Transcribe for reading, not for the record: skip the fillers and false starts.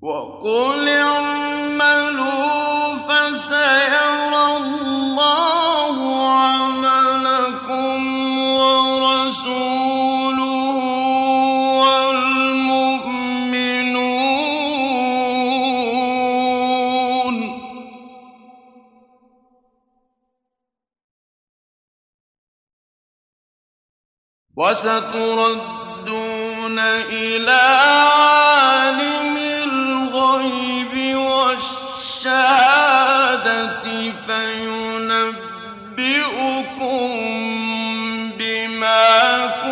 وَقُلِ اعْمَلُوا فَسَيَرَى اللَّهُ عَمَلَكُمْ وَرَسُولُهُ وَالْمُؤْمِنُونَ ۖ وَسَتُرَدُّونَ إِلَىٰ عَالِمِ الْغَيْبِ وَالشَّهَادَةِ فَيُنَبِّئُكُم بِمَا